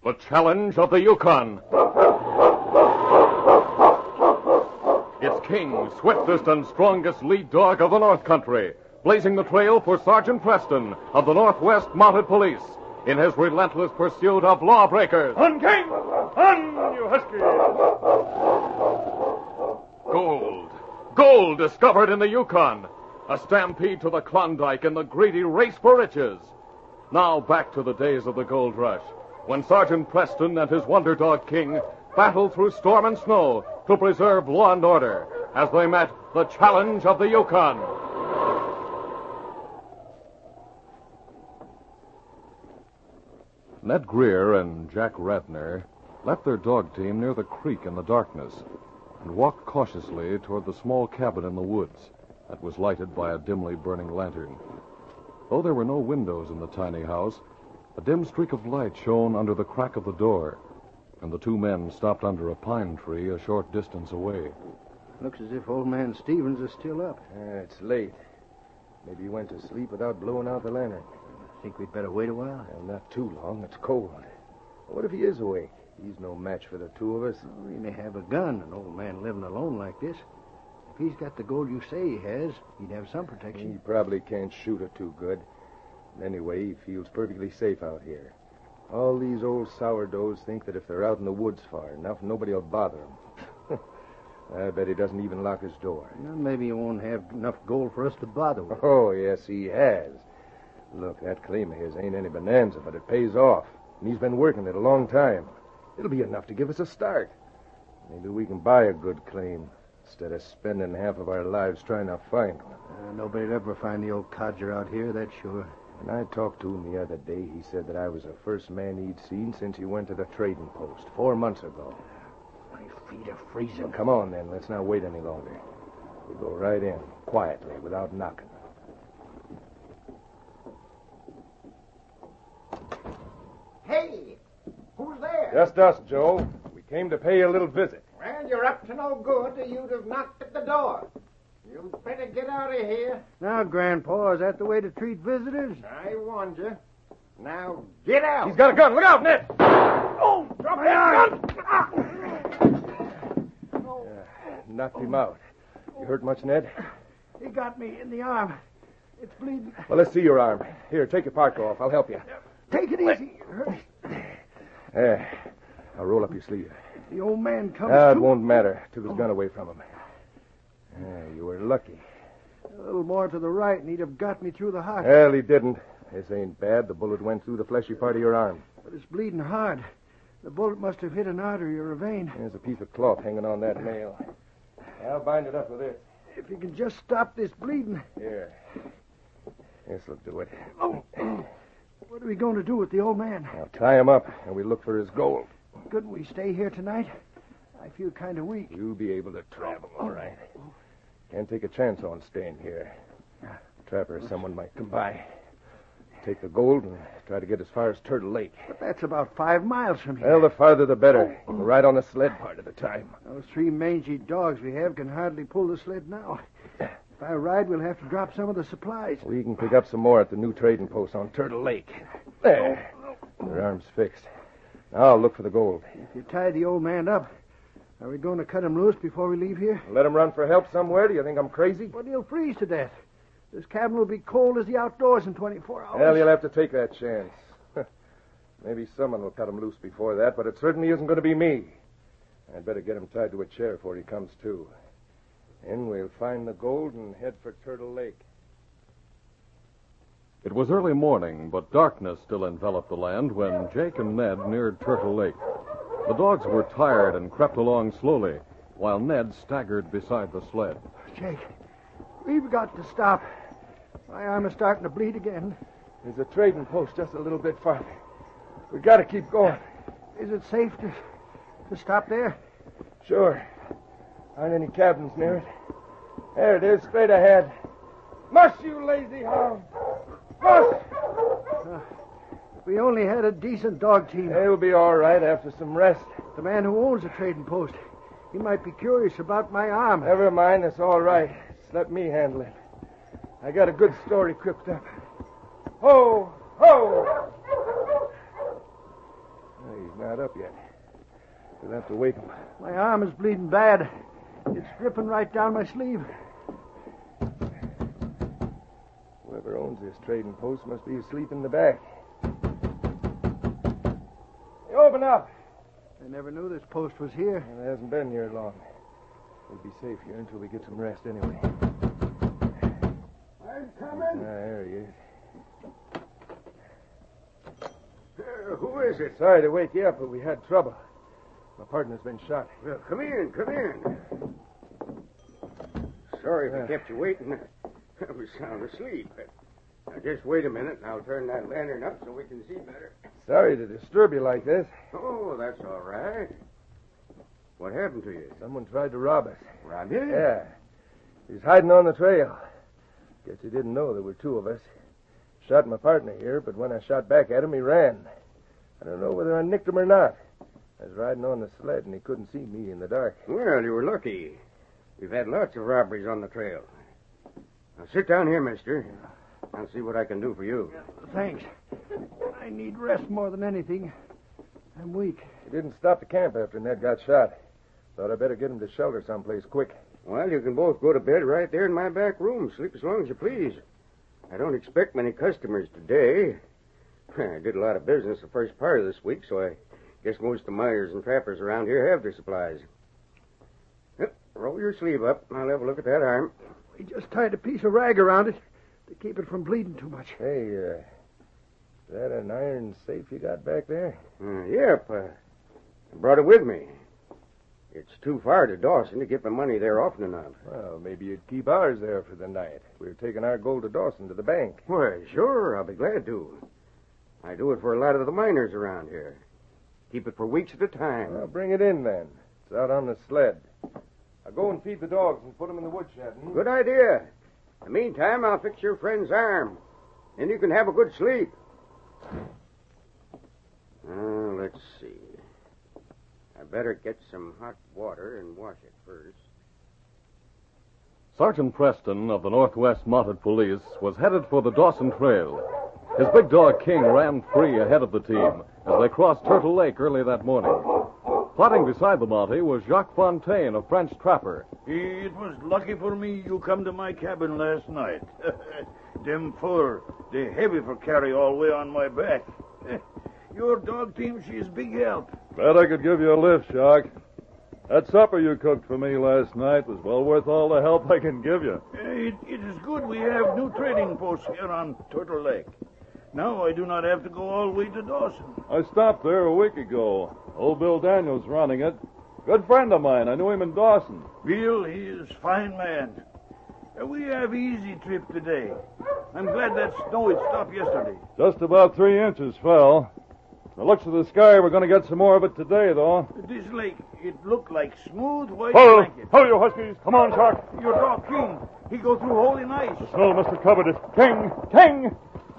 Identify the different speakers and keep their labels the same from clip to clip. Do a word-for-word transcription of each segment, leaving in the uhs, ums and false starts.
Speaker 1: The Challenge of the Yukon. It's King, swiftest and strongest lead dog of the North Country, blazing the trail for Sergeant Preston of the Northwest Mounted Police in his relentless pursuit of lawbreakers.
Speaker 2: On, King! On, you husky!
Speaker 1: Gold. Gold discovered in the Yukon. A stampede to the Klondike in the greedy race for riches. Now back to the days of the gold rush, when Sergeant Preston and his wonder dog King battled through storm and snow to preserve law and order as they met the Challenge of the Yukon. Ned Greer and Jack Radner left their dog team near the creek in the darkness and walked cautiously toward the small cabin in the woods that was lighted by a dimly burning lantern. Though there were no windows in the tiny house, a dim streak of light shone under the crack of the door, and the two men stopped under a pine tree a short distance away.
Speaker 3: Looks as if old man Stevens is still up.
Speaker 4: Uh, it's late. Maybe he went to sleep without blowing out the lantern.
Speaker 3: Think we'd better wait a while?
Speaker 4: Well, not too long. It's cold. What if he is awake? He's no match for the two of us.
Speaker 3: Well, he may have a gun, an old man living alone like this. If he's got the gold you say he has, he'd have some protection.
Speaker 4: He probably can't shoot it too good. Anyway, he feels perfectly safe out here. All these old sourdoughs think that if they're out in the woods far enough, nobody will bother them. I bet he doesn't even lock his door.
Speaker 3: Well, maybe he won't have enough gold for us to bother with.
Speaker 4: Oh, yes, he has. Look, that claim of his ain't any bonanza, but it pays off. And he's been working it a long time. It'll be enough to give us a start. Maybe we can buy a good claim instead of spending half of our lives trying to find one.
Speaker 3: Uh, nobody'd ever find the old codger out here, that's sure.
Speaker 4: When I talked to him the other day, he said that I was the first man he'd seen since he went to the trading post four months ago.
Speaker 3: My feet are freezing.
Speaker 4: Well, come on, then. Let's not wait any longer. We go right in, quietly, without knocking.
Speaker 5: Hey, who's there?
Speaker 4: Just us, Joe. We came to pay you a little visit.
Speaker 5: Well, you're up to no good, or you'd have knocked at the door. You'd better get out of here.
Speaker 3: Now, Grandpa, is that the way to treat visitors?
Speaker 5: I warned you. Now, get out.
Speaker 4: He's got a gun. Look out, Ned!
Speaker 5: Oh, drop that gun!
Speaker 4: Uh, knocked him out. You hurt much, Ned?
Speaker 3: He got me in the arm. It's bleeding.
Speaker 4: Well, let's see your arm. Here, take your parka off. I'll help you.
Speaker 3: Take it easy. Hurt.
Speaker 4: There. I'll roll up your sleeve.
Speaker 3: The old man comes
Speaker 4: Ah, it
Speaker 3: to...
Speaker 4: won't matter. Took his gun away from him. Yeah, you were lucky.
Speaker 3: A little more to the right, and he'd have got me through the heart.
Speaker 4: Well, he didn't. This ain't bad. The bullet went through the fleshy part of your arm.
Speaker 3: But it's bleeding hard. The bullet must have hit an artery or a vein.
Speaker 4: There's a piece of cloth hanging on that nail. I'll bind it up with this.
Speaker 3: If you can just stop this bleeding.
Speaker 4: Here. This'll do it.
Speaker 3: Oh. What are we going to do with the old man?
Speaker 4: Now tie him up, and we look for his gold.
Speaker 3: Couldn't we stay here tonight? I feel kind of weak.
Speaker 4: You'll be able to travel, all right. Can't take a chance on staying here. Trapper or someone might come by. Take the gold and try to get as far as Turtle Lake.
Speaker 3: But that's about five miles from here.
Speaker 4: Well, the farther the better. You can ride on the sled part of the time.
Speaker 3: Those three mangy dogs we have can hardly pull the sled now. If I ride, we'll have to drop some of the supplies.
Speaker 4: We can pick up some more at the new trading post on Turtle Lake. There. Your arm's fixed. Now I'll look for the gold.
Speaker 3: If you tie the old man up, are we going to cut him loose before we leave here?
Speaker 4: Let him run for help somewhere? Do you think I'm crazy?
Speaker 3: But he'll freeze to death. This cabin will be cold as the outdoors in twenty-four hours.
Speaker 4: Well, you'll have to take that chance. Maybe someone will cut him loose before that, but it certainly isn't going to be me. I'd better get him tied to a chair before he comes to. Then we'll find the gold and head for Turtle Lake.
Speaker 1: It was early morning, but darkness still enveloped the land when Jake and Ned neared Turtle Lake. The dogs were tired and crept along slowly, while Ned staggered beside the sled.
Speaker 3: Jake, we've got to stop. My arm is starting to bleed again.
Speaker 4: There's a trading post just a little bit farther. We've got to keep going.
Speaker 3: Is it safe to, to stop there?
Speaker 4: Sure. Aren't any cabins near it. There it is, straight ahead. Mush, you lazy hound! Mush!
Speaker 3: Uh, if we only had a decent dog team.
Speaker 4: They'll be all right after some rest.
Speaker 3: The man who owns the trading post, he might be curious about my arm.
Speaker 4: Never mind, it's all right. Just let me handle it. I got a good story cooked up. Ho! Ho! He's not up yet. We'll have to wake him.
Speaker 3: My arm is bleeding bad. It's dripping right down my sleeve.
Speaker 4: Whoever owns this trading post must be asleep in the back. Hey, open up!
Speaker 3: I never knew this post was here.
Speaker 4: Well, it hasn't been here long. We'll be safe here until we get some rest anyway.
Speaker 5: I'm coming.
Speaker 4: Ah, there he is.
Speaker 5: Uh, who is it?
Speaker 4: Sorry to wake you up, but we had trouble. My partner's been shot.
Speaker 5: Well, come in, come in. Sorry if I kept you waiting. I was sound asleep. Now, just wait a minute, and I'll turn that lantern up so we can see better.
Speaker 4: Sorry to disturb you like this.
Speaker 5: Oh, that's all right. What happened to you?
Speaker 4: Someone tried to rob us.
Speaker 5: Rob you?
Speaker 4: Yeah. He's hiding on the trail. Guess he didn't know there were two of us. Shot my partner here, but when I shot back at him, he ran. I don't know whether I nicked him or not. I was riding on the sled, and he couldn't see me in the dark.
Speaker 5: Well, you were lucky. We've had lots of robberies on the trail. Now, sit down here, mister. I'll see what I can do for you.
Speaker 3: Thanks. I need rest more than anything. I'm weak.
Speaker 4: He didn't stop to camp after Ned got shot. Thought I'd better get him to shelter someplace quick.
Speaker 5: Well, you can both go to bed right there in my back room. Sleep as long as you please. I don't expect many customers today. I did a lot of business the first part of this week, so I guess most of the miners and trappers around here have their supplies. Yep, roll your sleeve up, and I'll have a look at that arm.
Speaker 3: We just tied a piece of rag around it to keep it from bleeding too much.
Speaker 4: Hey, uh, is that an iron safe you got back there?
Speaker 5: Uh, yep, uh, I brought it with me. It's too far to Dawson to get my money there often enough.
Speaker 4: Well, maybe you'd keep ours there for the night. We're taking our gold to Dawson to the bank.
Speaker 5: Well, sure, I'll be glad to. I do it for a lot of the miners around here. Keep it for weeks at a time.
Speaker 4: Well, bring it in then. It's out on the sled. I'll go and feed the dogs and put them in the woodshed. Hmm?
Speaker 5: Good idea. In the meantime, I'll fix your friend's arm. And you can have a good sleep. Uh, let's see. I better get some hot water and wash it first.
Speaker 1: Sergeant Preston of the Northwest Mounted Police was headed for the Dawson Trail. His big dog King ran free ahead of the team as they crossed Turtle Lake early that morning. Plodding beside the Mountie was Jacques Fontaine, a French trapper.
Speaker 2: It was lucky for me you come to my cabin last night. Them fur, they heavy for carry all the way on my back. Your dog team, she's big help.
Speaker 6: Bet I could give you a lift, Jacques. That supper you cooked for me last night was well worth all the help I can give you.
Speaker 2: Uh, it, it is good we have new trading posts here on Turtle Lake. Now I do not have to go all the way to Dawson.
Speaker 6: I stopped there a week ago. Old Bill Daniels running it. Good friend of mine. I knew him in Dawson.
Speaker 2: Bill, he is fine man. Uh, we have easy trip today. I'm glad that snow had stopped yesterday.
Speaker 6: Just about three inches fell. The looks of the sky, we're going to get some more of it today, though.
Speaker 2: This lake, it looked like smooth white
Speaker 6: Ho!
Speaker 2: blanket.
Speaker 6: Ho, you huskies! Come on, Shark!
Speaker 2: Your dog King, he go through hole in ice.
Speaker 6: The snow must have covered it. King! King!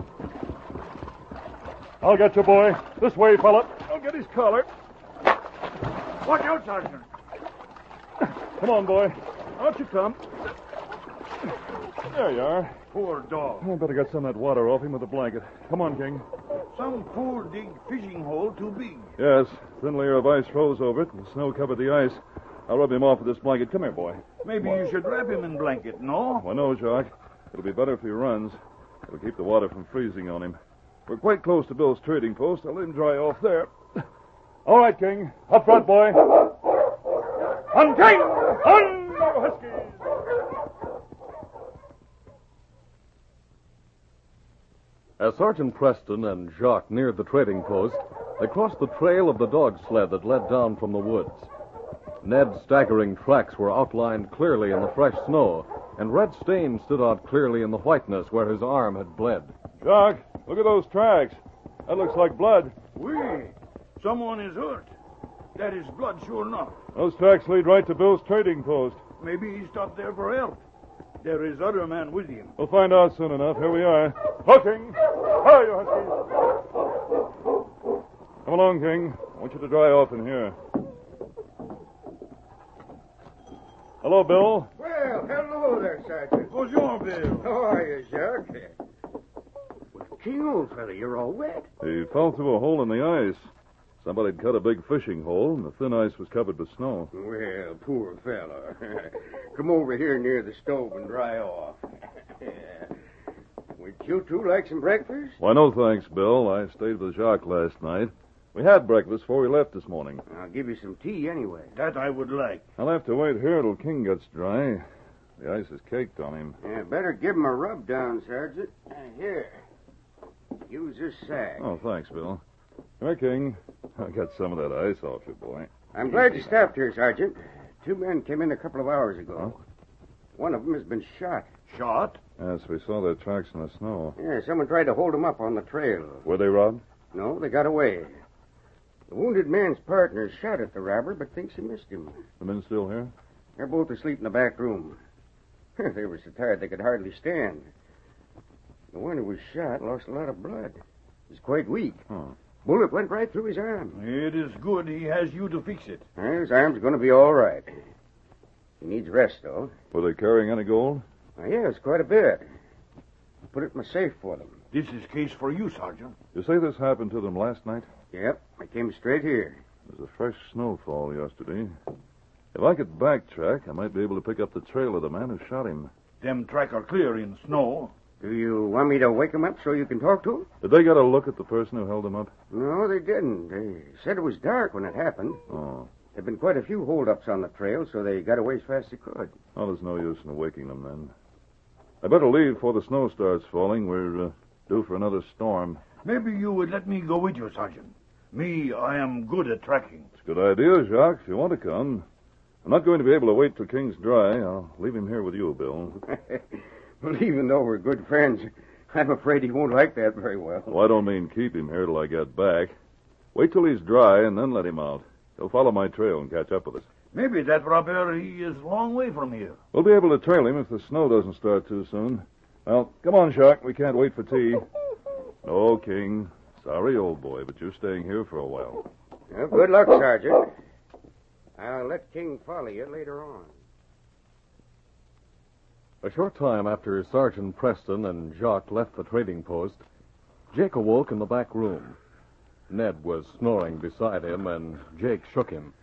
Speaker 6: I'll get you, boy. This way, fella. I'll get his collar.
Speaker 2: Watch out, Sergeant.
Speaker 6: Come on, boy. Out you come. There you are.
Speaker 2: Poor dog.
Speaker 6: I better get some of that water off him with a blanket. Come on, King.
Speaker 2: Some poor dig fishing hole too big.
Speaker 6: Yes, thin layer of ice froze over it, and the snow covered the ice. I'll rub him off with this blanket. Come here, boy.
Speaker 2: Maybe you should wrap him in blanket, no?
Speaker 6: Well, no, Jacques. It'll be better if he runs. It'll keep the water from freezing on him. We're quite close to Bill's trading post. I'll let him dry off there. All right, King. Up front, boy. On, King! On, you huskies!
Speaker 1: As Sergeant Preston and Jacques neared the trading post, they crossed the trail of the dog sled that led down from the woods. Ned's staggering tracks were outlined clearly in the fresh snow, and red stains stood out clearly in the whiteness where his arm had bled.
Speaker 6: Jacques, look at those tracks. That looks like blood.
Speaker 2: Oui, someone is hurt. That is blood, sure enough.
Speaker 6: Those tracks lead right to Bill's trading post.
Speaker 2: Maybe he stopped there for help. There is other man with him.
Speaker 6: We'll find out soon enough. Here we are. Ho, King! Hi, you huskies! Come along, King. I want you to dry off in here. Hello, Bill.
Speaker 5: Well, hello there, Sergeant.
Speaker 2: Bonjour, Bill.
Speaker 5: How are you, Jacques? Well, King, old fella, you're all wet.
Speaker 6: He fell through a hole in the ice. Somebody'd cut a big fishing hole, and the thin ice was covered with snow.
Speaker 5: Well, poor fellow. Come over here near the stove and dry off. Would you two like some breakfast?
Speaker 6: Why, no thanks, Bill. I stayed with Jacques last night. We had breakfast before we left this morning.
Speaker 5: I'll give you some tea anyway.
Speaker 2: That I would like.
Speaker 6: I'll have to wait here till King gets dry. The ice is caked on him.
Speaker 5: Yeah, better give him a rub down, Sergeant. Uh, here. Use this sack.
Speaker 6: Oh, thanks, Bill. Come here, King. I got some of that ice off you, boy.
Speaker 5: I'm glad you stopped here, Sergeant. Two men came in a couple of hours ago.
Speaker 6: Huh?
Speaker 5: One of them has been shot.
Speaker 2: Shot?
Speaker 6: Yes, we saw their tracks in the snow.
Speaker 5: Yeah, someone tried to hold them up on the trail.
Speaker 6: Were they robbed?
Speaker 5: No, they got away. The wounded man's partner shot at the robber, but thinks he missed him.
Speaker 6: The men still here?
Speaker 5: They're both asleep in the back room. They were so tired they could hardly stand. The one who was shot lost a lot of blood. He's quite weak.
Speaker 6: Oh.
Speaker 5: Bullet went right through his arm.
Speaker 2: It is good he has you to fix it.
Speaker 5: Well, his arm's going to be all right. He needs rest, though.
Speaker 6: Were they carrying any gold?
Speaker 5: Uh, yes, quite a bit. I put it in my safe for them.
Speaker 2: This is case for you, Sergeant.
Speaker 6: You say this happened to them last night?
Speaker 5: Yep, I came straight here.
Speaker 6: There was a fresh snowfall yesterday. If I could backtrack, I might be able to pick up the trail of the man who shot him.
Speaker 2: Them track are clear in snow.
Speaker 5: Do you want me to wake him up so you can talk to him?
Speaker 6: Did they get a look at the person who held him up?
Speaker 5: No, they didn't. They said it was dark when it happened.
Speaker 6: Oh.
Speaker 5: There'd been quite a few holdups on the trail, so they got away as fast as they could.
Speaker 6: Well, there's no use in waking them then. I better leave before the snow starts falling. We're uh, due for another storm.
Speaker 2: Maybe you would let me go with you, Sergeant. Me, I am good at tracking.
Speaker 6: It's a good idea, Jacques, if you want to come. I'm not going to be able to wait till King's dry. I'll leave him here with you, Bill.
Speaker 5: Well, even though we're good friends, I'm afraid he won't like that very well.
Speaker 6: Well, I don't mean keep him here till I get back. Wait till he's dry and then let him out. He'll follow my trail and catch up with us.
Speaker 2: Maybe that robber, he is a long way from here.
Speaker 6: We'll be able to trail him if the snow doesn't start too soon. Well, come on, Jacques. We can't wait for tea. No, King. Sorry, old boy, but you're staying here for a while.
Speaker 5: Well, good luck, Sergeant. I'll let King follow you later on.
Speaker 1: A short time after Sergeant Preston and Jacques left the trading post, Jake awoke in the back room. Ned was snoring beside him, and Jake shook him.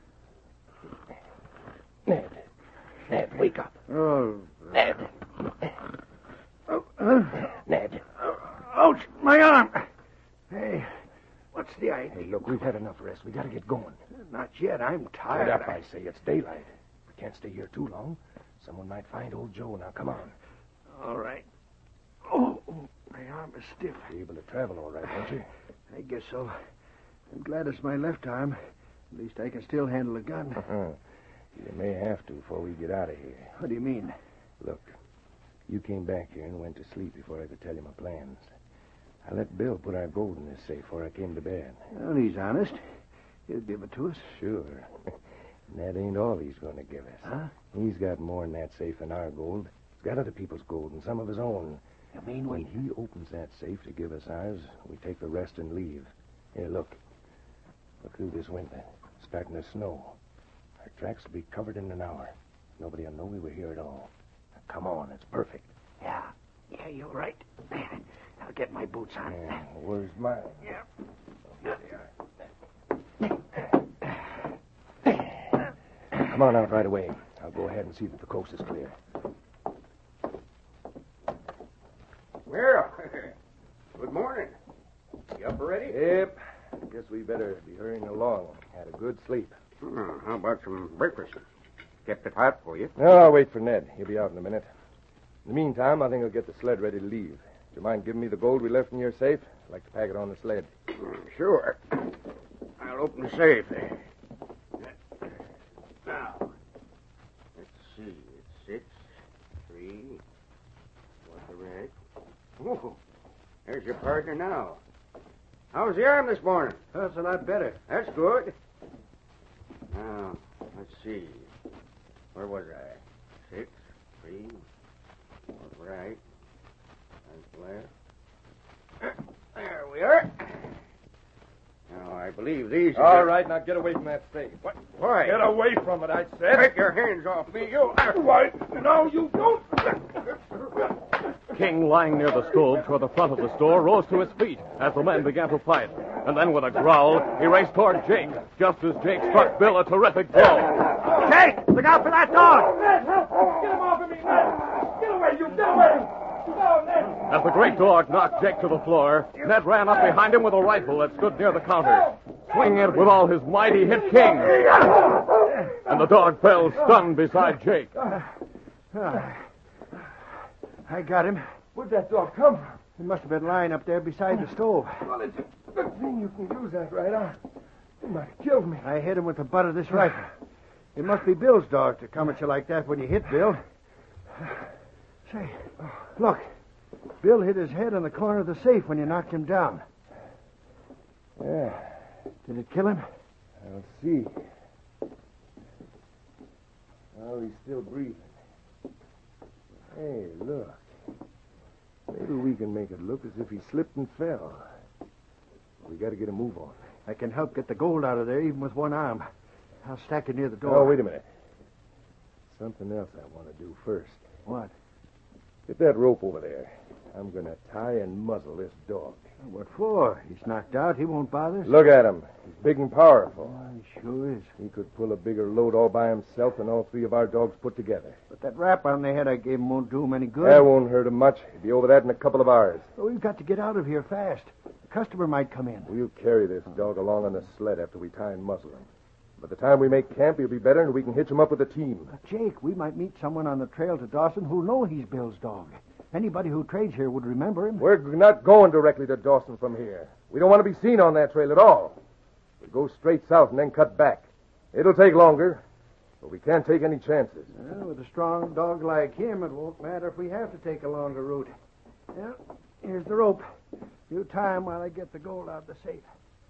Speaker 3: Ned. Ned, wake up.
Speaker 2: Oh,
Speaker 3: Ned.
Speaker 2: oh uh,
Speaker 3: Ned.
Speaker 2: ouch, my arm. Hey, what's the idea?
Speaker 3: Hey, look, we've had enough rest. We got to get going.
Speaker 2: Not yet. I'm tired.
Speaker 3: Get up, I say. It's daylight. We can't stay here too long. Someone might find old Joe. Now, come on.
Speaker 2: All right. Oh, my arm is stiff.
Speaker 3: You're able to travel all right, don't you?
Speaker 2: I guess so. I'm glad it's my left arm. At least I can still handle a gun.
Speaker 3: Uh-huh. You may have to before we get out of here.
Speaker 2: What do you mean?
Speaker 3: Look, you came back here and went to sleep before I could tell you my plans. I let Bill put our gold in this safe before I came to bed.
Speaker 2: Well, he's honest. He'll give it to us.
Speaker 3: Sure. And that ain't all he's going to give us.
Speaker 2: Huh?
Speaker 3: He's got more in that safe than our gold. He's got other people's gold and some of his own.
Speaker 2: You mean
Speaker 3: When he opens that safe to give us ours, we take the rest and leave. Here, look. Look through this window. It's starting to snow. Our tracks will be covered in an hour. Nobody will know we were here at all. Now, come on, it's perfect.
Speaker 2: Yeah. Yeah, you're right. I'll get my boots on.
Speaker 3: Yeah, where's mine?
Speaker 2: Yeah.
Speaker 3: Come on out right away. I'll go ahead and see that the coast is clear.
Speaker 5: Well, good morning. You up already?
Speaker 3: Yep. Guess we better be hurrying along. Had a good sleep.
Speaker 5: Hmm, how about some breakfast? Kept it hot for you.
Speaker 3: No, I'll wait for Ned. He'll be out in a minute. In the meantime, I think I'll get the sled ready to leave. Do you mind giving me the gold we left in your safe? I'd like to pack it on the sled.
Speaker 5: Hmm, sure. I'll open the safe. Now, let's see. It's six, three, four, correct. Oh, there's your partner now. How's the arm this morning?
Speaker 2: That's a lot better.
Speaker 5: That's good. Now, let's see. Where was I? Six, three, four, right, and left. There we are. Now, I believe these are...
Speaker 3: All right, now get away from that safe.
Speaker 5: What? Why?
Speaker 3: Get away from it, I said.
Speaker 5: Take your hands off me, you...
Speaker 3: What? No, you don't.
Speaker 1: King, lying near the stove toward the front of the store, rose to his feet as the men began to fight. And then with a growl, he raced toward Jake, just as Jake struck Bill a terrific blow.
Speaker 7: Jake, look out for that dog!
Speaker 8: Ned, get him off of me, Ned! Get away, you, get away! No, Ned!
Speaker 1: As the great dog knocked Jake to the floor, Ned ran up behind him with a rifle that stood near the counter. Swinging it with all his might, he hit King. And the dog fell stunned beside Jake.
Speaker 7: I got him.
Speaker 8: Where'd that dog come from?
Speaker 7: He must have been lying up there beside the stove.
Speaker 8: Well, it's a good thing you can use that right on. He might have killed me.
Speaker 7: I hit him with the butt of this rifle. It must be Bill's dog to come at you like that when you hit Bill. Say, look. Bill hit his head on the corner of the safe when you knocked him down.
Speaker 3: Yeah,
Speaker 7: Did it kill him?
Speaker 3: I'll see. Oh, he's still breathing. Hey, look. Maybe we can make it look as if he slipped and fell. We got to get a move on.
Speaker 7: I can help get the gold out of there even with one arm. I'll stack it near the door.
Speaker 3: Oh, wait a minute. Something else I want to do first.
Speaker 7: What?
Speaker 3: Get that rope over there. I'm going to tie and muzzle this dog.
Speaker 7: What for? He's knocked out. He won't bother us.
Speaker 3: Look at him. He's big and powerful.
Speaker 7: Oh, he sure is.
Speaker 3: He could pull a bigger load all by himself than all three of our dogs put together.
Speaker 7: But that rap on the head I gave him won't do him any good.
Speaker 3: That won't hurt him much. He'll be over that in a couple of hours.
Speaker 7: Oh, we've got to get out of here fast. The customer might come in.
Speaker 3: We'll carry this dog along on the sled after we tie and muzzle him. By the time we make camp, he'll be better, and we can hitch him up with a team.
Speaker 7: But Jake, we might meet someone on the trail to Dawson who'll know he's Bill's dog. Anybody who trades here would remember him.
Speaker 3: We're not going directly to Dawson from here. We don't want to be seen on that trail at all. We'll go straight south and then cut back. It'll take longer, but we can't take any chances.
Speaker 7: Well, with a strong dog like him, it won't matter if we have to take a longer route. Well, here's the rope. You tie him while I get the gold out of the safe.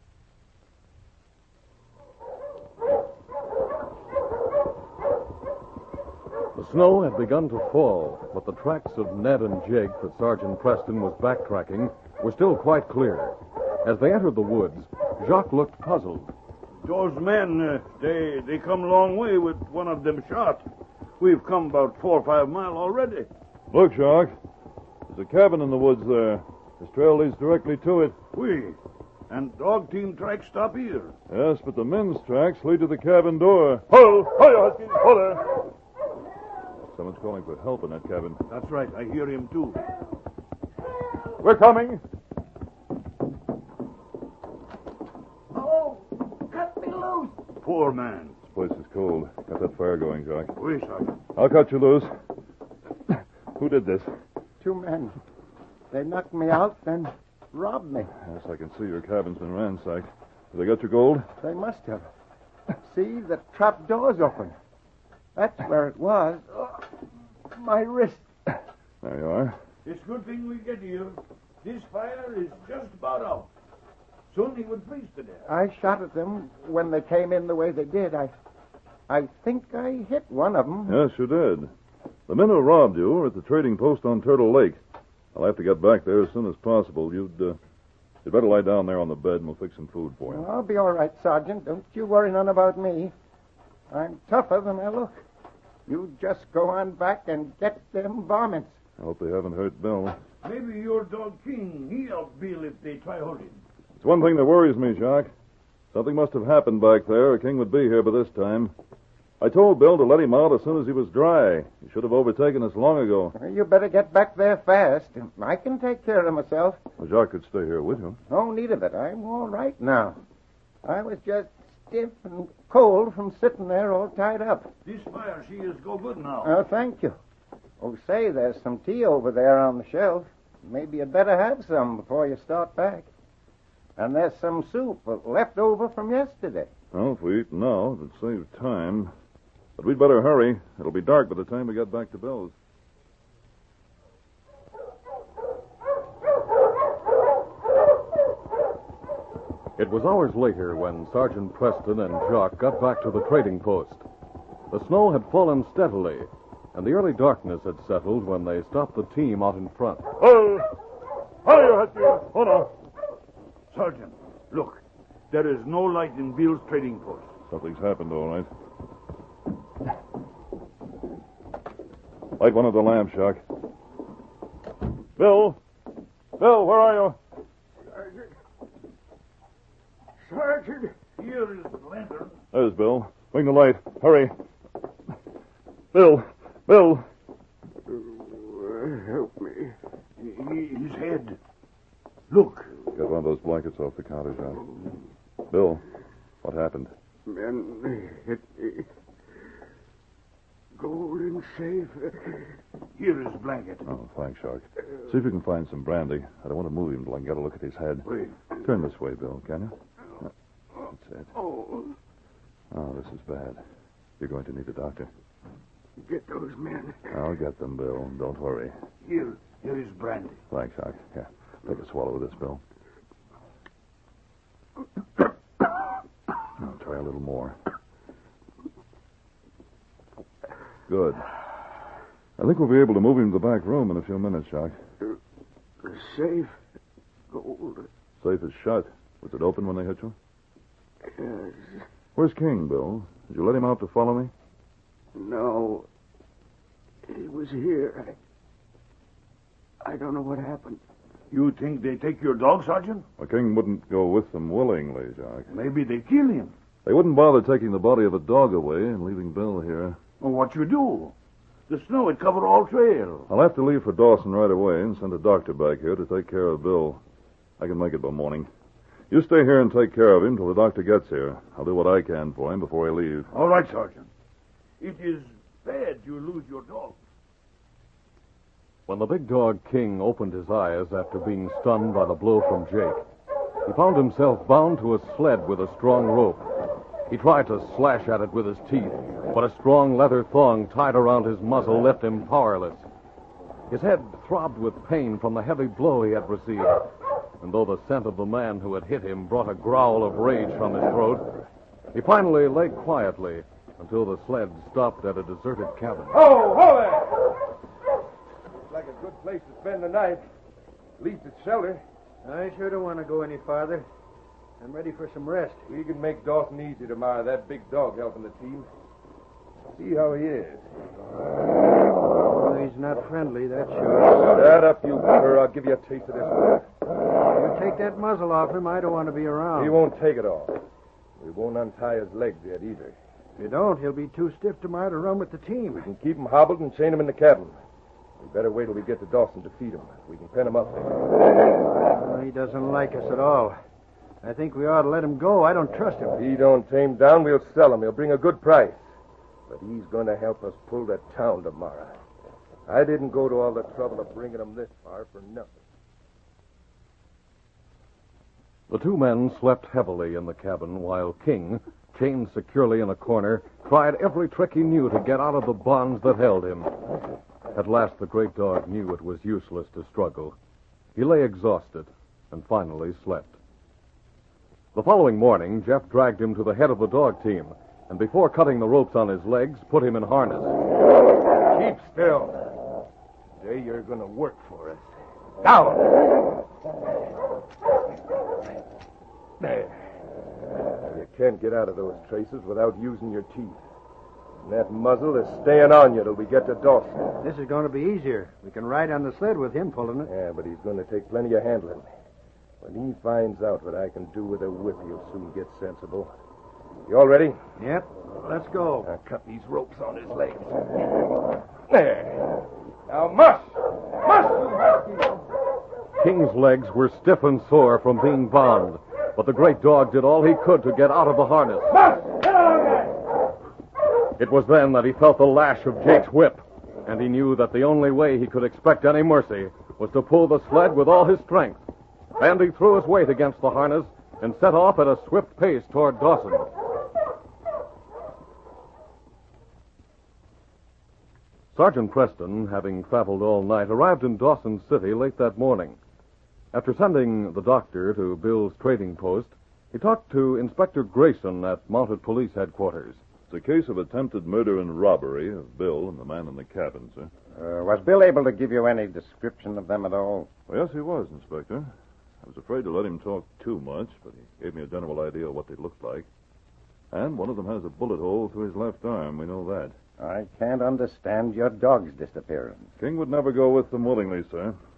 Speaker 1: The snow had begun to fall, but the tracks of Ned and Jake that Sergeant Preston was backtracking were still quite clear. As they entered the woods, Jacques looked puzzled.
Speaker 2: Those men, uh, they they come a long way with one of them shot. We've come about four or five mile already.
Speaker 6: Look, Jacques. There's a cabin in the woods there. This trail leads directly to it.
Speaker 2: We. And dog team tracks stop here.
Speaker 6: Yes, but the men's tracks lead to the cabin door. Ho! Ho, Husky! Ho there! Someone's calling for help in that cabin.
Speaker 2: That's right. I hear him, too.
Speaker 6: We're coming.
Speaker 8: Oh, cut me loose.
Speaker 2: Poor man.
Speaker 6: This place is cold. Got that fire going, Jacques.
Speaker 2: Oui, Sergeant.
Speaker 6: I'll cut you loose. Who did this?
Speaker 7: Two men. They knocked me out, then robbed me.
Speaker 6: Yes, I can see your cabin's been ransacked. Have they got your gold?
Speaker 7: They must have. See, the trap door's open. That's where it was. Oh, my wrist.
Speaker 6: There you are.
Speaker 2: It's a good thing we get here. This fire is just about out. Soon he would freeze to death.
Speaker 7: I shot at them when they came in the way they did. I I think I hit one of them.
Speaker 6: Yes, you did. The men who robbed you are at the trading post on Turtle Lake. I'll have to get back there as soon as possible. You'd, uh, you'd better lie down there on the bed and we'll fix some food for you.
Speaker 7: Well, I'll be all right, Sergeant. Don't you worry none about me. I'm tougher than I look. You just go on back and get them varmints.
Speaker 6: I hope they haven't hurt Bill.
Speaker 2: Maybe your dog King, he'll help Bill if they try hold him.
Speaker 6: It's one thing that worries me, Jacques. Something must have happened back there, or King would be here by this time. I told Bill to let him out as soon as he was dry. He should have overtaken us long ago.
Speaker 7: You better get back there fast. I can take care of myself.
Speaker 6: Well, Jacques could stay here with you.
Speaker 7: No need of it. I'm all right now. I was just stiff and cold from sitting there all tied up.
Speaker 2: This fire, she is go good now.
Speaker 7: Oh, thank you. Oh, say, there's some tea over there on the shelf. Maybe you'd better have some before you start back. And there's some soup left over from yesterday.
Speaker 6: Well, if we eat now, it'd save time. But we'd better hurry. It'll be dark by the time we get back to Bill's.
Speaker 1: It was hours later when Sergeant Preston and Jacques got back to the trading post. The snow had fallen steadily, and the early darkness had settled when they stopped the team out in front.
Speaker 6: Oh! Hi, Husky! Oh, no.
Speaker 2: Sergeant, look. There is no light in Bill's trading post.
Speaker 6: Something's happened, all right. Light one of the lamps, Jacques. Bill? Bill, where are you?
Speaker 5: Sergeant. Sergeant.
Speaker 2: Here is the lantern.
Speaker 6: There's Bill. Bring the light. Hurry. Bill. Bill.
Speaker 5: Uh, help me.
Speaker 2: His head. Look.
Speaker 6: Get one of those blankets off the counter, John. Bill, what happened?
Speaker 5: Men hit me. Golden safe.
Speaker 2: Here is blanket.
Speaker 6: Oh, thanks, Shark. See if you can find some brandy. I don't want to move him till I can get a look at his head.
Speaker 2: Wait.
Speaker 6: Turn this way, Bill, can you? That's it.
Speaker 5: Oh,
Speaker 6: Oh, this is bad. You're going to need a doctor.
Speaker 5: get those men.
Speaker 6: I'll get them, Bill. Don't worry.
Speaker 2: Here. Here is brandy.
Speaker 6: Thanks, Shark. Yeah. Take a swallow of this, Bill. I'll try a little more. Good. I think we'll be able to move him to the back room in a few minutes, Shark.
Speaker 5: The safe. Gold.
Speaker 6: Safe is shut. Was it open when they hit you?
Speaker 5: Yes.
Speaker 6: Where's King, Bill? Did you let him out to follow me?
Speaker 5: No. He was here. I, I don't know what happened.
Speaker 2: You think they take your dog, Sergeant?
Speaker 6: Well, King wouldn't go with them willingly, Shark.
Speaker 2: Maybe they kill him.
Speaker 6: They wouldn't bother taking the body of a dog away and leaving Bill here.
Speaker 2: Well, what you do? The snow would cover all trail.
Speaker 6: I'll have to leave for Dawson right away and send a doctor back here to take care of Bill. I can make it by morning. You stay here and take care of him till the doctor gets here. I'll do what I can for him before I leave.
Speaker 2: All right, Sergeant. It is bad you lose your dog.
Speaker 1: When the big dog King opened his eyes after being stunned by the blow from Jake, he found himself bound to a sled with a strong rope. He tried to slash at it with his teeth, but a strong leather thong tied around his muzzle left him powerless. His head throbbed with pain from the heavy blow he had received, and though the scent of the man who had hit him brought a growl of rage from his throat, he finally lay quietly until the sled stopped at a deserted cabin.
Speaker 4: Ho, ho there! Looks like a good place to spend the night. At least it's shelter.
Speaker 7: I sure don't want to go any farther. I'm ready for some rest.
Speaker 4: We can make Dawson easy tomorrow. That big dog helping the team. See how he is.
Speaker 7: Well, he's not friendly, that's sure.
Speaker 4: Shut up, you cur. I'll give you a taste of this one.
Speaker 7: You take that muzzle off him, I don't want to be around.
Speaker 4: He won't take it off. We won't untie his legs yet either.
Speaker 7: If you don't, he'll be too stiff tomorrow to run with the team.
Speaker 4: We can keep him hobbled and chain him in the cabin. We better wait till we get to Dawson to feed him. We can pen him up there.
Speaker 7: Well, he doesn't like us at all. I think we ought to let him go. I don't trust him.
Speaker 4: If he don't tame down, we'll sell him. He'll bring a good price. But he's going to help us pull the town tomorrow. I didn't go to all the trouble of bringing him this far for nothing.
Speaker 1: The two men slept heavily in the cabin while King, chained securely in a corner, tried every trick he knew to get out of the bonds that held him. At last, the great dog knew it was useless to struggle. He lay exhausted and finally slept. The following morning, Jeff dragged him to the head of the dog team, and before cutting the ropes on his legs, put him in harness.
Speaker 4: Keep still. Today you're going to work for us. Down! There. You can't get out of those traces without using your teeth. And that muzzle is staying on you till we get to Dawson.
Speaker 7: This is going to be easier. We can ride on the sled with him pulling it.
Speaker 4: Yeah, but he's going to take plenty of handling. When he finds out what I can do with a whip, he'll soon get sensible. You all ready?
Speaker 7: Yep. Let's go.
Speaker 4: Now cut these ropes on his legs. There. Now mush! Mush, you husky!
Speaker 1: King's legs were stiff and sore from being bound, but the great dog did all he could to get out of the harness.
Speaker 8: Mush! Get on there!
Speaker 1: It was then that he felt the lash of Jake's whip, and he knew that the only way he could expect any mercy was to pull the sled with all his strength. And he threw his weight against the harness and set off at a swift pace toward Dawson. Sergeant Preston, having traveled all night, arrived in Dawson City late that morning. After sending the doctor to Bill's trading post, he talked to Inspector Grayson at Mounted Police Headquarters.
Speaker 6: It's a case of attempted murder and robbery of Bill and the man in the cabin, sir.
Speaker 9: Uh, was Bill able to give you any description of them at all?
Speaker 6: Well, yes, he was, Inspector. I was afraid to let him talk too much, but he gave me a general idea of what they looked like. And one of them has a bullet hole through his left arm. We know that.
Speaker 9: I can't understand your dog's disappearance.
Speaker 6: King would never go with them willingly, sir.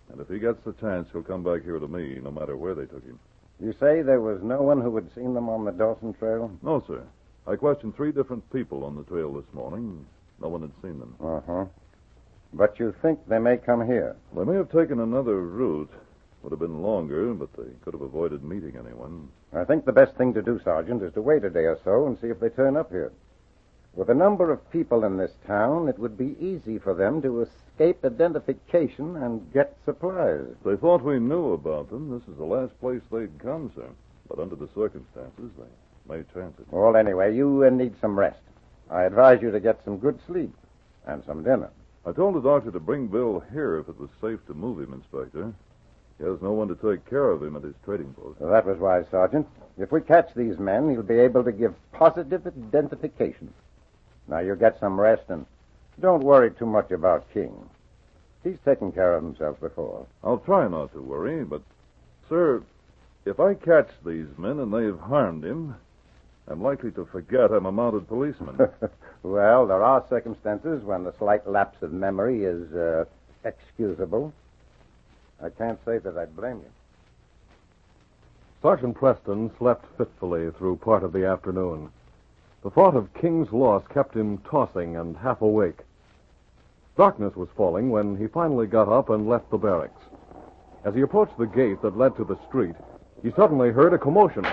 Speaker 6: And if he gets the chance, he'll come back here to me, no matter where they took him.
Speaker 9: You say there was no one who had seen them on the Dawson Trail?
Speaker 6: No, sir. I questioned three different people on the trail this morning. No one had seen them.
Speaker 9: Uh-huh. But you think they may come here?
Speaker 6: They may have taken another route. Would have been longer, but they could have avoided meeting anyone.
Speaker 9: I think the best thing to do, Sergeant, is to wait a day or so and see if they turn up here. With a number of people in this town, it would be easy for them to escape identification and get supplies.
Speaker 6: If they thought we knew about them, this is the last place they'd come, sir. But under the circumstances, they may chance it.
Speaker 9: Well, anyway, you uh, need some rest. I advise you to get some good sleep and some dinner.
Speaker 6: I told the doctor to bring Bill here if it was safe to move him, Inspector. He has no one to take care of him at his trading post.
Speaker 9: Well, that was wise, Sergeant. If we catch these men, he'll be able to give positive identification. Now, you get some rest and don't worry too much about King. He's taken care of himself before.
Speaker 6: I'll try not to worry, but, sir, if I catch these men and they've harmed him, I'm likely to forget I'm a mounted policeman.
Speaker 9: Well, there are circumstances when the slight lapse of memory is uh, excusable. I can't say that I'd blame you.
Speaker 1: Sergeant Preston slept fitfully through part of the afternoon. The thought of King's loss kept him tossing and half awake. Darkness was falling when he finally got up and left the barracks. As he approached the gate that led to the street, he suddenly heard a commotion.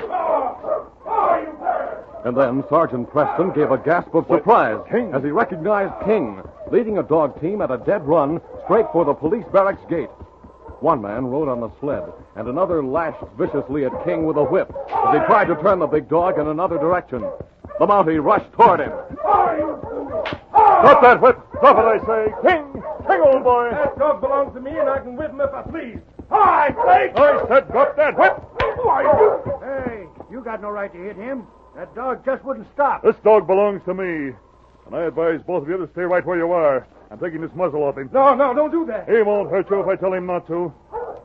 Speaker 1: And then Sergeant Preston gave a gasp of surprise
Speaker 6: King.
Speaker 1: as he recognized King, leading a dog team at a dead run straight for the police barracks gate. One man rode on the sled, and another lashed viciously at King with a whip as he tried to turn the big dog in another direction. The Mountie rushed toward him.
Speaker 6: Drop that whip! Drop it, I say! King! King, old boy!
Speaker 8: That dog belongs to me, and I can whip him if I please. Hi, Blake!
Speaker 6: I said drop that whip!
Speaker 8: Why, you...
Speaker 7: Hey, you got no right to hit him. That dog just wouldn't stop.
Speaker 6: This dog belongs to me. And I advise both of you to stay right where you are. I'm taking this muzzle off him.
Speaker 8: No, no, don't do that.
Speaker 6: He won't hurt you if I tell him not to.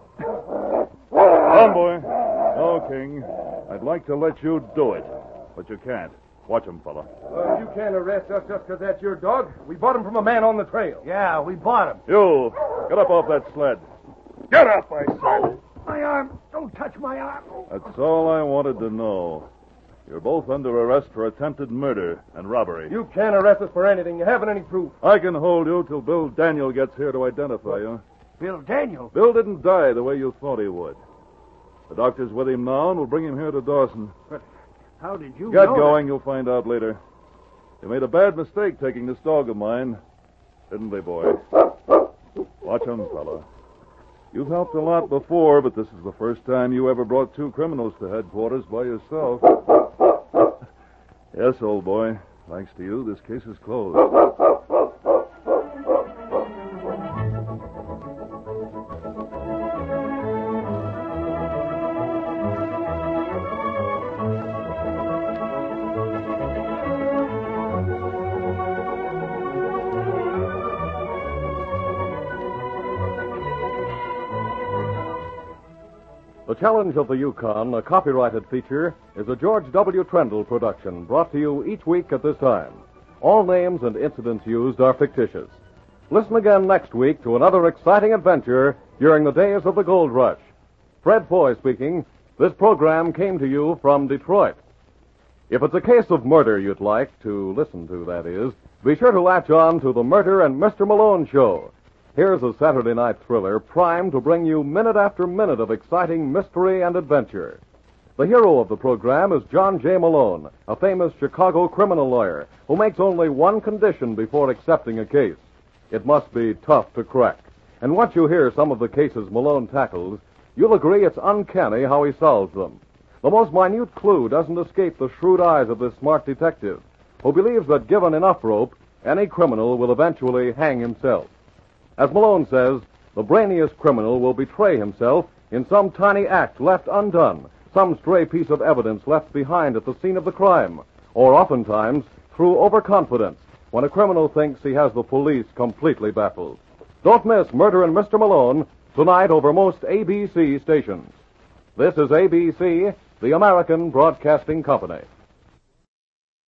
Speaker 6: Come, boy. No, King. I'd like to let you do it, but you can't. Watch him, fella.
Speaker 8: Well, you can't arrest us just because that's your dog. We bought him from a man on the trail.
Speaker 7: Yeah, we bought him.
Speaker 6: You, get up off that sled. Get up, I said.
Speaker 7: My arm. Don't touch my arm.
Speaker 6: That's all I wanted to know. You're both under arrest for attempted murder and robbery.
Speaker 8: You can't arrest us for anything. You haven't any proof.
Speaker 6: I can hold you till Bill Daniel gets here to identify you.
Speaker 7: Bill Daniel.
Speaker 6: Bill didn't die the way you thought he would. The doctor's with him now, and we'll bring him here to Dawson.
Speaker 7: But how did you
Speaker 6: Get
Speaker 7: know
Speaker 6: going.
Speaker 7: that?
Speaker 6: You'll find out later. You made a bad mistake taking this dog of mine. Didn't they, boy? Watch him, fella. You've helped a lot before, but this is the first time you ever brought two criminals to headquarters by yourself. Yes, old boy. Thanks to you, this case is closed.
Speaker 1: The Challenge of the Yukon, a copyrighted feature, is a George W. Trendle production brought to you each week at this time. All names and incidents used are fictitious. Listen again next week to another exciting adventure during the days of the gold rush. Fred Foy speaking. This program came to you from Detroit. If it's a case of murder you'd like to listen to, that is, be sure to latch on to the Murder and Mister Malone Show. Here's a Saturday night thriller primed to bring you minute after minute of exciting mystery and adventure. The hero of the program is John J. Malone, a famous Chicago criminal lawyer who makes only one condition before accepting a case. It must be tough to crack. And once you hear some of the cases Malone tackles, you'll agree it's uncanny how he solves them. The most minute clue doesn't escape the shrewd eyes of this smart detective, who believes that given enough rope, any criminal will eventually hang himself. As Malone says, the brainiest criminal will betray himself in some tiny act left undone, some stray piece of evidence left behind at the scene of the crime, or oftentimes through overconfidence when a criminal thinks he has the police completely baffled. Don't miss Murder and Mister Malone tonight over most A B C stations. This is A B C, the American Broadcasting Company.